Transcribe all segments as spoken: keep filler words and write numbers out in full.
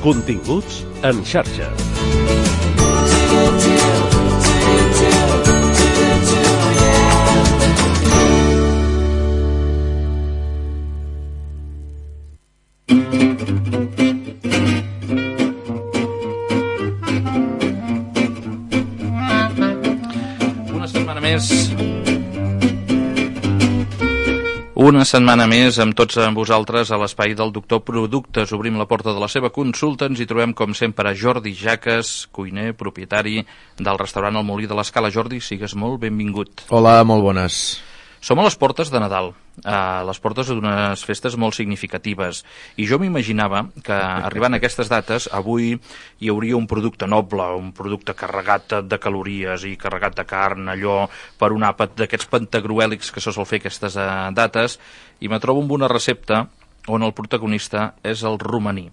Continguts en xarxa. Una setmana més amb tots amb vosaltres a l'espai del Doctor Productes. Obrim la porta de la seva consulta. Ens hi trobem, com sempre, Jordi Jaques, cuiner, propietari del restaurant El Molí de l'Escala. Jordi, sigues molt benvingut. Hola, molt bones. Som a les portes de Nadal, a les portes d'unes festes molt significatives, i jo m'imaginava que arribant a aquestes dates avui hi hauria un producte noble, un producte carregat de calories i carregat de carn, allò per un àpat d'aquests pantagruèlics que se sol fer aquestes dates, i me trobo amb una recepta on el protagonista és el romaní.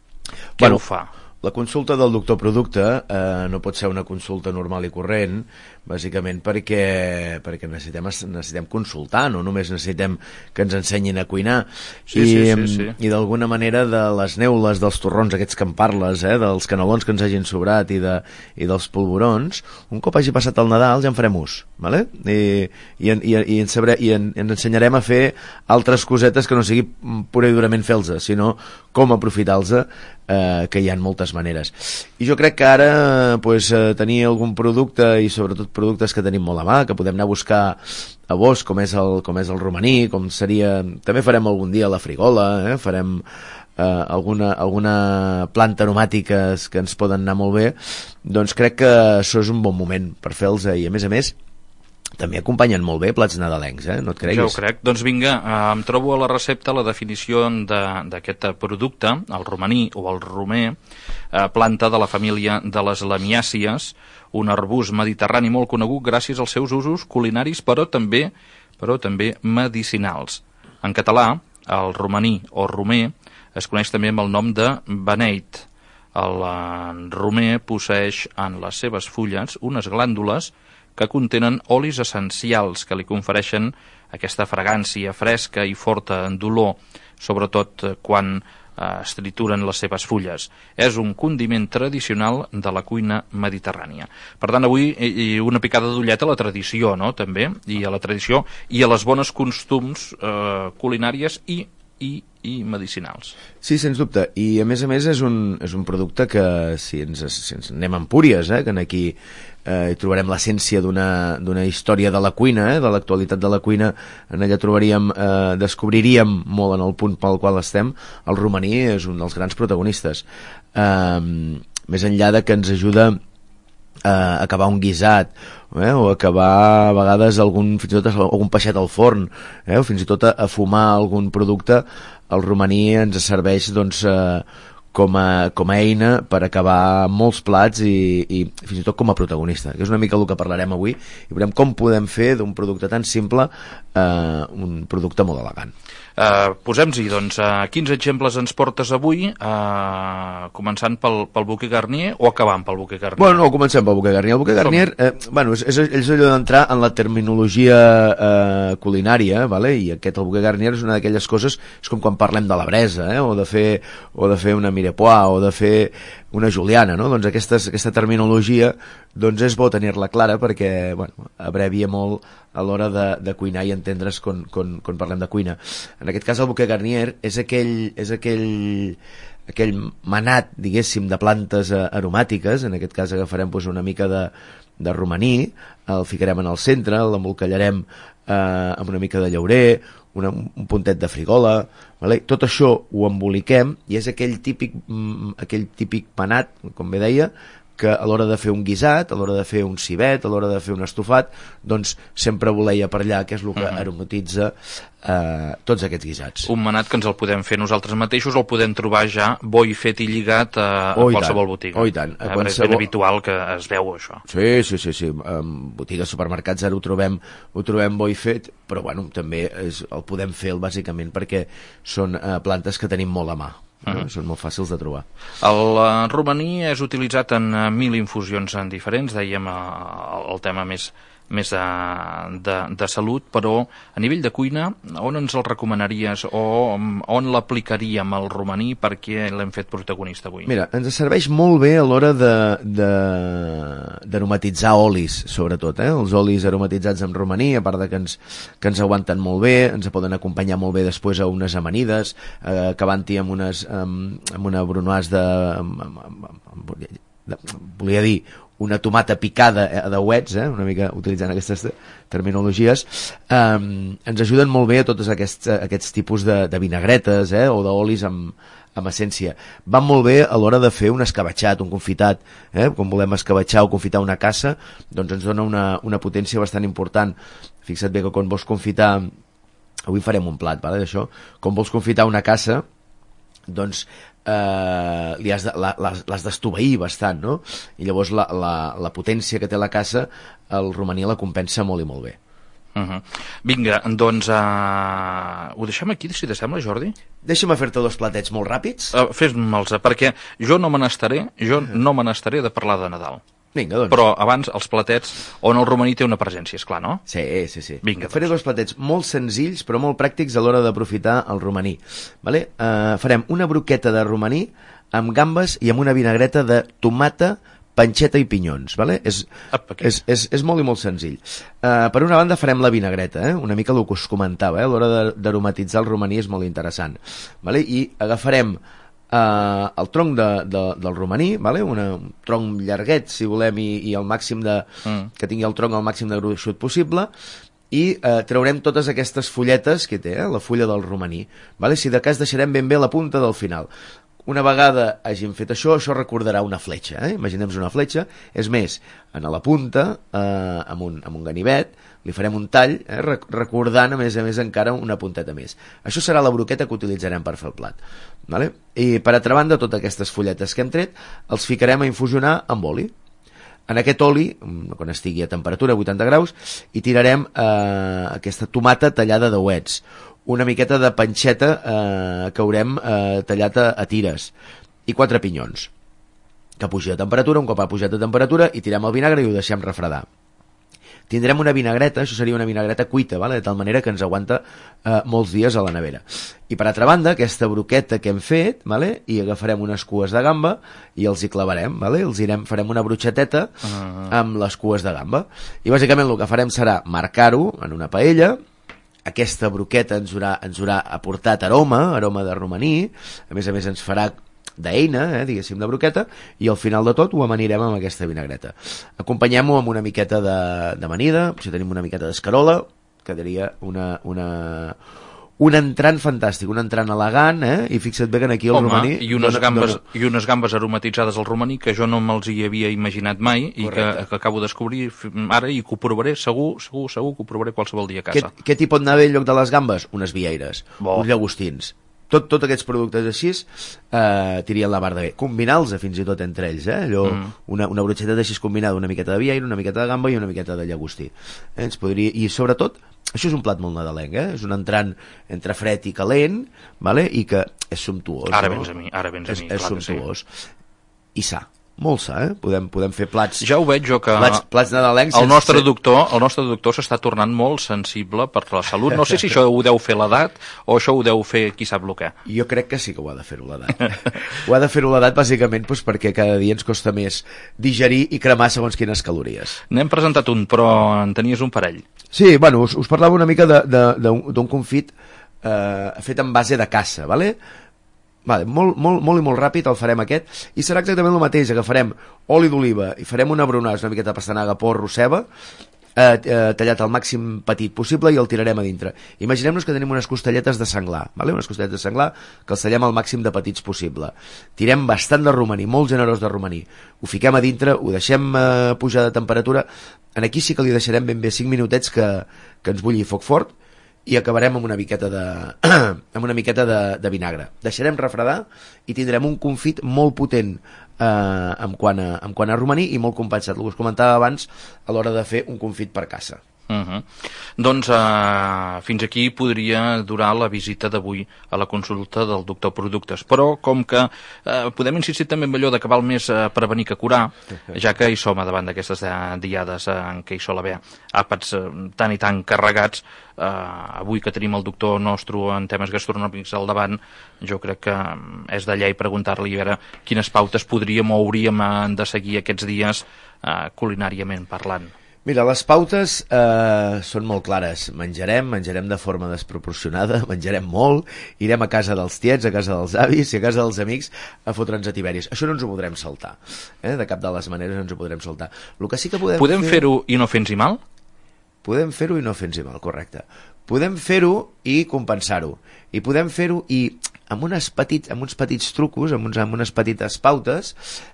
Què bueno, ho fa? La consulta del doctor producte eh, no pot ser una consulta normal i corrent, bàsicament perquè, perquè necessitem, necessitem consultar, no només necessitem que ens ensenyin a cuinar. Sí, I, sí, sí, sí. I d'alguna manera de les neules, dels torrons aquests que en parles, eh, dels canelons que ens hagin sobrat i, de, i dels polvorons, un cop hagi passat el Nadal ja en farem ús, vale? I, i, i, i, ens sabré, i en, ens ensenyarem a fer altres cosetes que no sigui pura i durament fer-los, sinó com aprofitar-los, eh, que hi ha moltes maneres. I jo crec que ara pues, eh, tenir algun producte, i sobretot productes que tenim molt a mà, que podem anar a buscar a bosc, com és el, com és el romaní, com seria... També farem algun dia la frigola, eh? farem eh, alguna, alguna planta aromàtica que ens poden anar molt bé, doncs crec que això és un bon moment per fer-los, i a més a més també acompanyen molt bé plats nadalencs, eh? No et creguis? Ja ho crec. Doncs vinga, eh, em trobo a la recepta la definició d'aquest producte, el romaní o el romer, eh, planta de la família de les lamiàcies, un arbust mediterrani molt conegut gràcies als seus usos culinaris, però també, però també medicinals. En català, el romaní o romer es coneix també amb el nom de beneit. El romer posseeix en les seves fulles unes glàndules que contenen olis essencials que li confereixen aquesta fragància fresca i forta en dolor, sobretot quan eh, es trituren les seves fulles. És un condiment tradicional de la cuina mediterrània. Per tant, avui i una picada d'ullet a la tradició, no?, també, i a la tradició i a les bones costums eh, culinàries i, i, i medicinals. Sí, sens dubte, i a més a més és un, és un producte que si ens, si ens anem a Empúries, eh, que aquí eh, trobarem l'essència d'una d'una història de la cuina, eh, de l'actualitat de la cuina, en ella trobaríem, eh, descobriríem molt en el punt pel qual estem. El romaní és un dels grans protagonistes, eh, més enllà de que ens ajuda a acabar un guisat, eh, o acabar a vegades algun, fins i tot algun peixet al forn, eh, o fins i tot a, a fumar algun producte. El romaní ens serveix doncs, eh, com, a, com a eina per acabar molts plats i, i fins i tot com a protagonista, que és una mica el que parlarem avui, i veurem com podem fer d'un producte tan simple eh, un producte molt elegant. Uh, Posem-hi, doncs, uh, quins exemples ens portes avui, uh, començant pel, pel bouquet garnier o acabant pel bouquet garnier? Bueno, no, comencem pel bouquet garnier. El bouquet garnier, eh, bueno, és, és, és allò d'entrar en la terminologia eh, culinària, vale? I aquest, el bouquet garnier, és una d'aquelles coses, és com quan parlem de la bresa, eh? o, de fer, o de fer una mirepoix, o de fer una juliana, no? Doncs aquestes, aquesta terminologia, doncs és bo tenir-la clara perquè, bueno, abrevia molt a l'hora de, de cuinar i entendre's quan, quan, quan parlem de cuina. En aquest cas el bouquet garnier és aquell, és aquell, aquell manat, diguéssim, de plantes aromàtiques. En aquest cas agafarem doncs, una mica de, de romaní, el ficarem en el centre, l'embolcallarem eh, amb una mica de llaurer, una, un puntet de frigola, vale? Tot això ho emboliquem i és aquell típic, mm, aquell típic manat, com bé deia, que a l'hora de fer un guisat, a l'hora de fer un cibet, a l'hora de fer un estofat, doncs sempre voleia per allà, que és el que uh-huh. aromatitza eh, tots aquests guisats. Un manat que ens el podem fer nosaltres mateixos, el podem trobar ja bo i fet i lligat a, a oh, qualsevol tant. botiga. Oh, i tant. Eh, qualsevol... És ben habitual que es veu això. Sí, sí, sí, sí. En botigues, supermercats, ara ho trobem, ho trobem bo i fet, però bueno, també és, el podem fer bàsicament perquè són eh, plantes que tenim molt a mà. Uh-huh. Són molt fàcils de trobar. El uh, romaní és utilitzat en uh, mil infusions en diferents, dèiem uh, el tema més més de, de, de salut, però a nivell de cuina, on ens el recomanaries o on l'aplicaríem al romaní perquè l'hem fet protagonista avui? Mira, ens serveix molt bé a l'hora de, de, d'aromatitzar olis, sobretot, eh? Els olis aromatitzats amb romaní, a part de que ens, que ens aguanten molt bé, ens poden acompanyar molt bé després a unes amanides, eh, acabant-hi amb, unes, amb, amb una brunoise de, amb, amb, amb, amb, de... volia dir una tomata picada de uets, eh? Una mica utilitzant aquestes terminologies, um, ens ajuden molt bé a tots aquests, aquests tipus de, de vinagretes, eh? O d'olis amb, amb essència. Van molt bé a l'hora de fer un escabatxat, un confitat, eh? Quan volem escabatxar o confitar una caça, doncs ens dona una, una potència bastant important. Fixa't bé que quan vols confitar, avui farem un plat, vale, d'això, quan vols confitar una caça, doncs eh, li has de, la, l'has d'estoveir bastant, no? I llavors la, la, la potència que té la caça, el romaní la compensa molt i molt bé. Uh-huh. Vinga, doncs uh, ho deixem aquí, si t'assembla, Jordi? Deixa'm fer-te dos platets molt ràpids. Uh, Fes-me'ls, perquè jo no me n'estaré, jo no me n'estaré de parlar de Nadal. Vinga, doncs. Però abans, els platets on el romaní té una presència, és clar, no? Sí, sí, sí. Vinga, faré doncs. dos platets molt senzills, però molt pràctics a l'hora d'aprofitar el romaní. Vale? Uh, farem una broqueta de romaní amb gambes i amb una vinagreta de tomata, panxeta i pinyons. Vale? És, és, és, és molt i molt senzill. Uh, per una banda farem la vinagreta, eh? Una mica el que us comentava, eh? A l'hora d'aromatitzar el romaní és molt interessant. Vale? I agafarem Uh, el tronc de, de, del romaní, vale? Una, un tronc llarguet, si volem, i, i el màxim de, mm. que tingui el tronc el màxim de gruixut possible, i uh, traurem totes aquestes fulletes que té, eh? La fulla del romaní, vale? Si de cas deixarem ben bé la punta del final. Una vegada hàgim fet això, això recordarà una fletxa, eh? Imaginem-nos una fletxa, és més, en la punta, eh, amb, un, amb un ganivet, li farem un tall, eh? Recordant, a més a més, encara una punteta més. Això serà la broqueta que utilitzarem per fer el plat. Vale? I per altra banda, totes aquestes fulletes que hem tret, els ficarem a infusionar amb oli. En aquest oli, quan estigui a temperatura vuitanta graus, hi tirarem eh, aquesta tomata tallada de uets, una miqueta de panxeta eh, que haurem eh, tallat a, a tires, i quatre pinyons, que pugi a temperatura. Un cop ha pujat a temperatura, hi tirem el vinagre i ho deixem refredar. Tindrem una vinagreta, això seria una vinagreta cuita, vale? De tal manera que ens aguanta eh, molts dies a la nevera. I per altra banda, aquesta broqueta que hem fet, vale? I agafarem unes cues de gamba i els hi clavarem, vale? Els irem, farem una brotxeteta uh-huh. amb les cues de gamba. I bàsicament el que farem serà marcar-ho en una paella. Aquesta broqueta ens haurà, ens haurà aportat aroma, aroma de romaní, a més a més ens farà d'eina, eh, diguéssim, de broqueta, i al final de tot ho amanirem amb aquesta vinagreta. Acompanyem-ho amb una miqueta d'amanida, si tenim una miqueta d'escarola, quedaria una, una, un entrant fantàstic, un entrant elegant, eh, i fixa't bé que aquí el Home, romaní... I unes, dona, gambes, dona... i unes gambes aromatitzades al romaní que jo no me'ls hi havia imaginat mai i que, que acabo de descobrir ara i que ho provaré, segur, segur, segur que ho provaré qualsevol dia a casa. Què, què t'hi pot anar bé en lloc de les gambes? Unes vieires, Bo. uns llagostins. Tot, tot aquests productes així eh, tirien la barda bé. Combinar-los fins i tot entre ells, eh? Allò, mm. una, una brocheta d'així combinada, una miqueta de vieira, una miqueta de gamba i una miqueta de llagostí. Eh? Ens podria... I sobretot, això és un plat molt nadalenc, eh? És un entrant entre fred i calent, vale? I que és sumptuós. Ara no? vens a mi, ara vens a mi. És, és sumptuós. Sí. I sa. Molt sa, eh? Podem, podem fer plats... Ja ho veig jo que... Plats, plats nadalencs... El nostre doctor, el nostre doctor s'està tornant molt sensible per la salut. No sé si això ho deu fer l'edat o això ho deu fer qui sap el què. Jo crec que sí que ho ha de fer-ho l'edat. Ho ha de fer-ho l'edat bàsicament doncs, perquè cada dia ens costa més digerir i cremar segons quines calories. N'hem presentat un, però en tenies un parell. Sí, bueno, us, us parlava una mica d'un confit eh, fet en base de caça, ¿vale? Vale, molt, molt, molt i molt ràpid el farem aquest, i serà exactament el mateix. Agafarem oli d'oliva i farem una brunada, una miqueta de pastanaga, porro, ceba, eh, eh, tallat al màxim petit possible, i el tirarem a dintre. Imaginem-nos que tenim unes costelletes de senglar, vale? Unes costelletes de senglar que els tallem al màxim de petits possible. Tirem bastant de romaní, molt generós de romaní. Ho fiquem a dintre, ho deixem eh, pujar de temperatura. En aquí sí que li deixarem ben bé cinc minutets que, que ens bulli foc fort, i acabarem amb una miqueta de amb una miqueta de, de vinagre. Deixarem refredar i tindrem un confit molt potent eh, en, quant a, en quant a romaní, i molt compensat, el que us comentava abans a l'hora de fer un confit per caça. Uh-huh. Doncs uh, fins aquí podria durar la visita d'avui a la consulta del doctor Productes, però com que uh, podem insistir també en allò de que val més uh, prevenir que curar, ja que hi som davant d'aquestes uh, diades uh, en què hi sol haver àpats uh, tan i tan carregats, uh, avui que tenim el doctor nostre en temes gastronòmics al davant, jo crec que um, és de llei preguntar-li a veure quines pautes podríem o hauríem uh, de seguir aquests dies uh, culinàriament parlant. Mira, les pautes eh, són molt clares. Menjarem, menjarem de forma desproporcionada, menjarem molt, irem a casa dels tiets, a casa dels avis i a casa dels amics a fotre'ns a tiberis. Això no ens ho podrem saltar. Eh? De cap de les maneres no ens ho podrem saltar. El que sí que podem podem fer... fer-ho i no fer-nos mal? Podem fer-ho i no fer-nos mal, correcte. Podem fer-ho i compensar-ho. I podem fer-ho i amb, unes petits, amb uns petits trucos, amb, uns, amb unes petites pautes,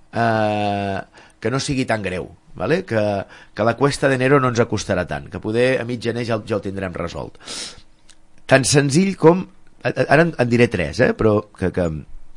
eh, que no sigui tan greu. Vale? Que, que la cuesta d'enero no ens acostarà tant, que poder a mig gener ja, ja el tindrem resolt. Tan senzill com... Ara en, en diré tres, eh? Però que, que,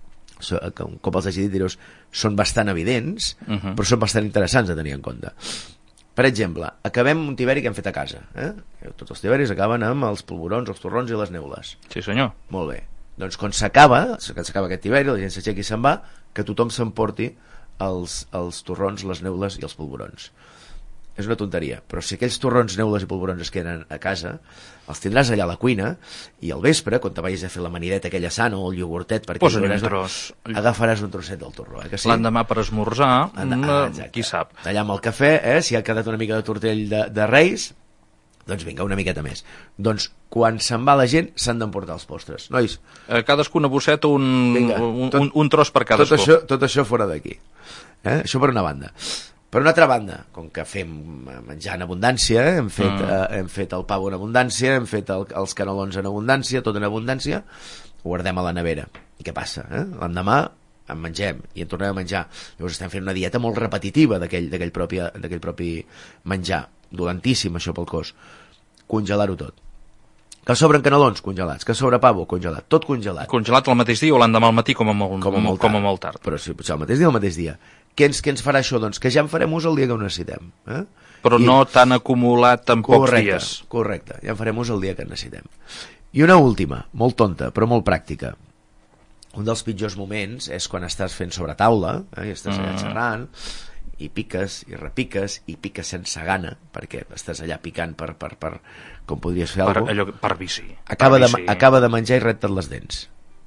que un cop els hagi dit direu, són bastant evidents, uh-huh. però són bastant interessants de tenir en compte. Per exemple, acabem un tiberi que hem fet a casa. Eh? Tots els tiberis acaben amb els polvorons, els torrons i les neules. Sí, senyor. Molt bé. Doncs quan s'acaba, s'acaba aquest tiberi, la gent s'aixequi i se'n va, que tothom s'emporti Els, els torrons, les neules i els polvorons. És una tonteria, però si aquells torrons, neules i polvorons es queden a casa, els tindràs allà a la cuina i al vespre, quan te vagis a fer l'amanideta aquella sana o el iogurtet, perquè posa'n un tros. Agafaràs un trosset del torró, eh, que sí? L'endemà per esmorzar, ah, qui sap. Allà amb el cafè, eh, si ha quedat una mica de tortell de, de reis, doncs vinga, una miqueta més. Doncs quan se'n va la gent s'han d'emportar els postres, nois. Eh, cadascuna bosseta un, vinga, un, tot, un, un tros per cadascú. Tot això, tot això fora d'aquí. Eh? Això per una banda. Per una altra banda, com que fem menjar en abundància, eh? hem, fet, mm. eh, hem fet el pavo en abundància, hem fet el, els canelons en abundància, tot en abundància, ho guardem a la nevera. I què passa? Eh? L'endemà en mengem i en tornem a menjar. Llavors estem fent una dieta molt repetitiva d'aquell propi, propi menjar. Dolentíssim, això pel cos. Congelar-ho tot. Que sobren canelons, congelats. Que sobre pavo, congelat. Tot congelat. Congelat el mateix dia o l'endemà al matí com a molt, com a molt, com a molt tard. Però si potser el mateix dia o el mateix dia. Què ens, què ens farà això? Doncs que ja en farem ús el dia que ho necessitem. Eh? Però I... no tan acumulat en pocs correcte, dies. Correcte, ja en farem ús el dia que necessitem. I una última, molt tonta, però molt pràctica. Un dels pitjors moments és quan estàs fent sobre taula, eh, i estàs allà mm. xerrant, i piques, i repiques, i piques sense gana, perquè estàs allà picant per, per, per com podries fer per, alguna cosa. Per vici. Acaba, per de, vici. acaba de menjar i reta't les dents.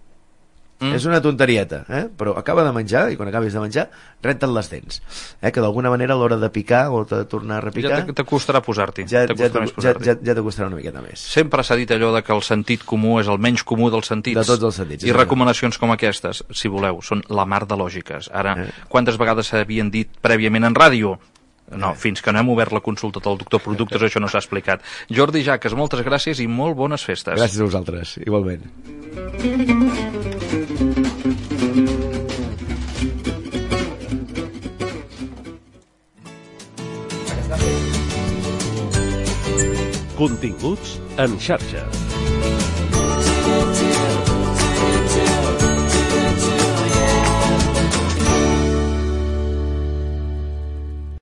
Mm. És una tonterieta, eh? Però acaba de menjar, i quan acabis de menjar, renta't les dents. Eh? Que d'alguna manera a l'hora de picar o de tornar a repicar... Ja t'acostarà posar-t'hi. Ja, ja, ja, ja, ja t'acostarà una miqueta més. Sempre s'ha dit allò de que el sentit comú és el menys comú dels sentits. De tots els sentits. I recomanacions com aquestes, si voleu, són la mar de lògiques. Ara, eh? quantes vegades s'havien dit prèviament en ràdio? No, eh. fins que no hem obert la consulta del doctor Productes això no s'ha explicat. Jordi Jaques, moltes gràcies i molt bones festes. Gràcies a vosaltres, igualment. Continguts en xarxa.